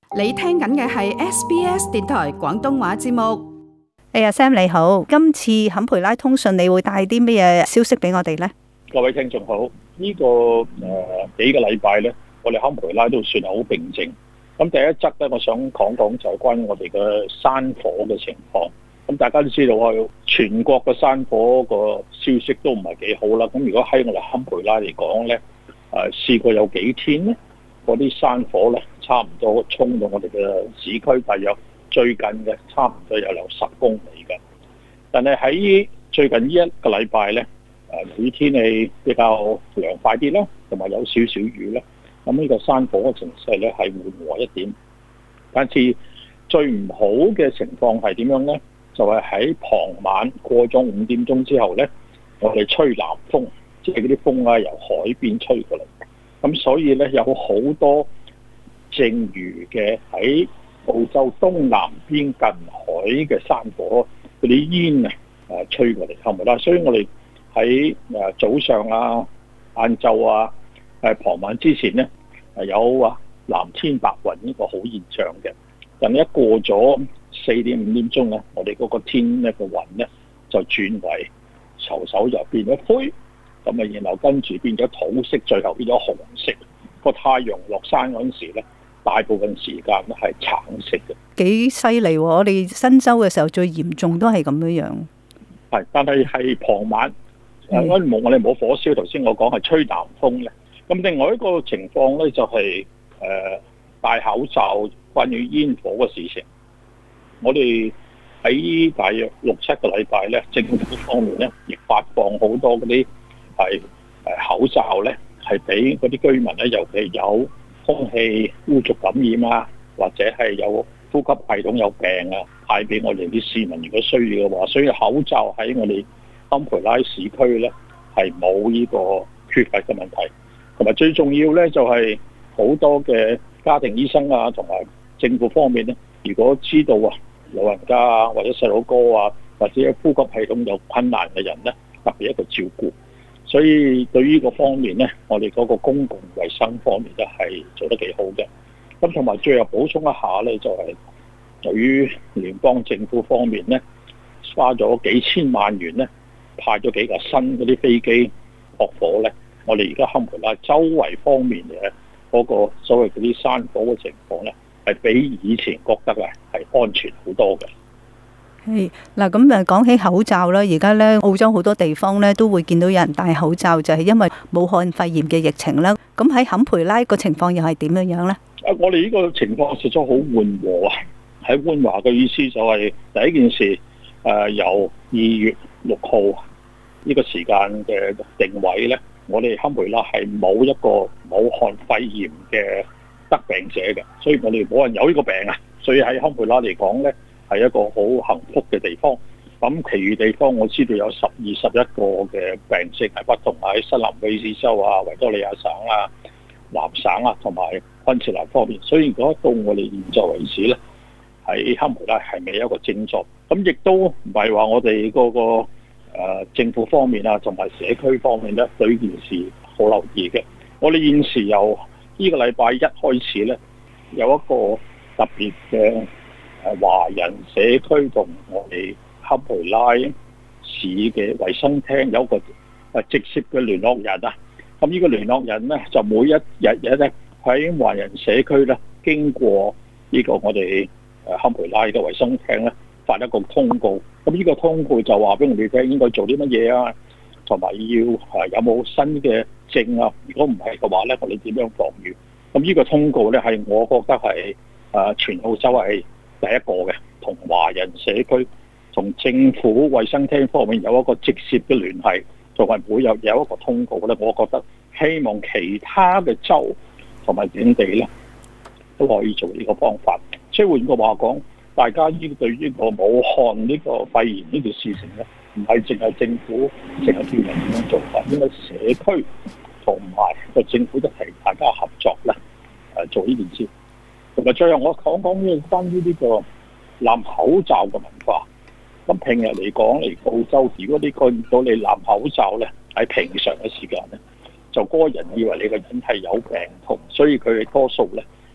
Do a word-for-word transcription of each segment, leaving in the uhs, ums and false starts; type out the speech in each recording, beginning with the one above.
你聽緊嘅係 S B S 電台廣東話節目。 哎呀 Sam 你好，今次坎培拉通訊你會帶啲咩嘢消息俾我哋呢？ 各位聽眾好，呢、這個誒、呃、幾個禮拜咧，我哋坎培拉都算係好平靜。咁第一則咧，我想講講就係關於我哋嘅山火嘅情況。咁大家都知道啊，全國嘅山火個消息都唔係幾好啦。咁如果喺我哋坎培拉嚟講咧，誒、呃、試過有幾天咧，嗰啲山火咧差唔多衝到我哋嘅市區，大約最近嘅差唔多有有十公里嘅。但係喺最近呢一個禮拜咧，誒由於天氣比較涼快啲啦，同埋有少少雨啦，咁呢個山火嘅情勢咧係緩和一點。但是最唔好嘅情況係點樣咧？就係、是、喺傍晚過咗五點鐘之後咧，我哋吹南風，即係嗰啲風啊由海邊吹過嚟。咁所以咧有好多剩餘嘅喺澳洲東南邊近海嘅山火，嗰啲煙啊誒吹過嚟，係咪啦？所以我哋喺誒早上啊、晏晝啊、誒傍晚之前咧，係有啊藍天白雲呢個好現象嘅。但係一過咗四點五點鐘咧，我哋嗰個天咧個雲咧就轉為稠手就變咗灰，咁啊然後跟住變咗土色，最後變咗紅色。個太陽落山嗰陣時咧，大部分時間咧係橙色嘅。 幾犀利喎！我哋新州嘅時候最嚴重都係咁樣樣。 係，但係係傍晚，誒我冇我哋冇火燒。頭先我講係吹南風咧。咁另外一個情況咧就係、是、誒、呃、戴口罩關於煙火嘅事情。我哋喺大約六七個禮拜咧，政府方面咧亦發放好多嗰啲係誒口罩咧，係俾嗰啲居民咧，尤其有空氣污濁感染啊，或者係有呼吸系統有病啊，派俾我哋啲市民如果需要嘅話。所以口罩喺我哋坎培拉市區咧係冇呢個缺乏嘅問題。同埋最重要咧就係好多嘅家庭醫生啊，同埋政府方面咧，如果知道啊老人家啊或者細佬哥啊或者呼吸系統有困難嘅人咧，特別一個照顧。所以對於呢個方面咧，我哋嗰個公共衛生方面咧係做得幾好嘅。咁同埋最後補充一下咧，就係由於聯邦政府方面咧花咗幾千萬元咧，派咗幾架新嗰啲飛機撲火咧，我哋而家坎培拉周圍方面嘅嗰個所謂嗰啲山火嘅情況咧，係比以前覺得啊係安全好多嘅。 係嗱，咁誒講起口罩啦，而家咧澳洲好多地方咧都會見到有人戴口罩，就係因為武漢肺炎嘅疫情啦。咁喺坎培拉個情況又係點樣樣咧？ 啊，我哋呢個情況實在好緩和啊！喺溫和嘅意思就係第一件事，誒、呃、由二月六號呢個時間嘅定位咧，我哋坎培拉係冇一個武漢肺炎嘅得病者嘅，所以我哋冇人有呢個病啊。所以喺坎培拉嚟講咧，係一個好幸福嘅地方。咁其餘地方我知道有十二十一個嘅病症係不同，喺新南威爾士州啊、維多利亞省啊、南省啊同埋昆士蘭方面。所以如果到我哋現在為止咧，喺坎培拉係未有一個症狀。咁亦都唔係話我哋嗰、那個、呃、政府方面啊同埋社區方面咧對呢件事好留意嘅。我哋現時由呢個禮拜一開始咧，有一個特別嘅誒華人社區同我哋坎培拉市嘅衛生廳有一個誒直接嘅聯絡人啊。咁呢個聯絡人咧就每一日日咧喺華人社區咧經過呢個我哋誒坎培拉嘅衛生廳咧發一個通告。咁呢個通告就話俾我哋聽應該做啲乜嘢啊，同埋要誒有冇新嘅症啊。如果唔係嘅話咧，我哋點樣防禦？咁呢個通告咧係我覺得係誒全澳洲係第一個嘅，同華人社區同政府衛生廳方面有一個直接嘅聯繫，同埋每日有一個通告咧，我覺得希望其他嘅州同埋本地咧都可以做呢個方法。即係換句話講，大家呢對呢個武漢呢個肺炎呢件事情咧，唔係淨係政府淨係叫人點樣做法，應該社區同埋個政府一齊大家合作咧誒做呢件事。同埋最後我講講呢關於呢個攬口罩嘅文化。咁平日嚟講嚟澳洲，如果你見到你攬口罩咧，喺平常嘅時間咧，就嗰個人以為你個人係有病痛，所以佢哋多數咧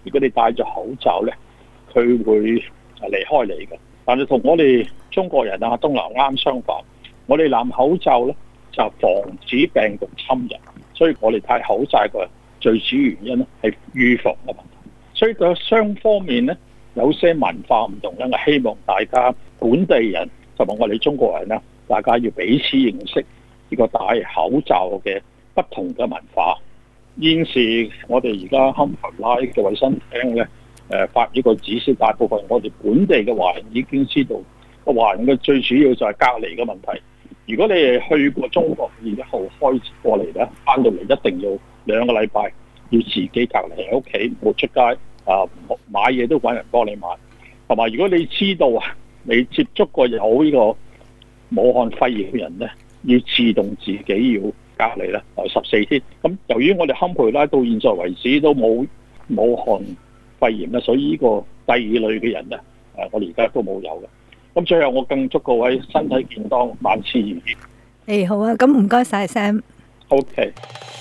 如果你戴咗口罩咧，佢會離開你嘅。但係同我哋中國人啊、東南亞相反，我哋攬口罩咧就防止病毒侵入，所以我哋戴口罩嘅最主要原因咧係預防嘅問題。所以佢雙方面咧有些文化唔同咧，我希望大家本地人同埋我哋中國人咧，大家要彼此認識呢個戴口罩嘅不同嘅文化。現時我哋而家堪培拉嘅衞生廳咧，誒發呢個指示，大部分我哋本地嘅華人已經知道，個華人嘅最主要就係隔離嘅問題。如果你係去過中國二月一號開始過嚟咧，翻到嚟一定要兩個禮拜要自己隔離喺屋企，冇出街啊，買嘢都揾人幫你買。同埋如果你知道啊，你接觸過有呢個武漢肺炎嘅人咧，要自動自己要隔離咧，十四天。咁由於我哋堪培拉到現在為止都冇武漢肺炎咧，所以呢個第二類嘅人咧，誒我哋而家都冇有嘅。咁最後我更祝各位身體健康，萬事如意。 誒好啊，咁唔該晒 Sam。 OK。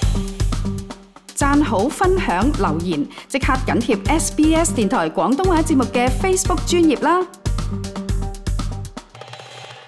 讚好、分享、留言，即刻緊貼 S B S 電台廣東話節目嘅 Facebook 專頁啦！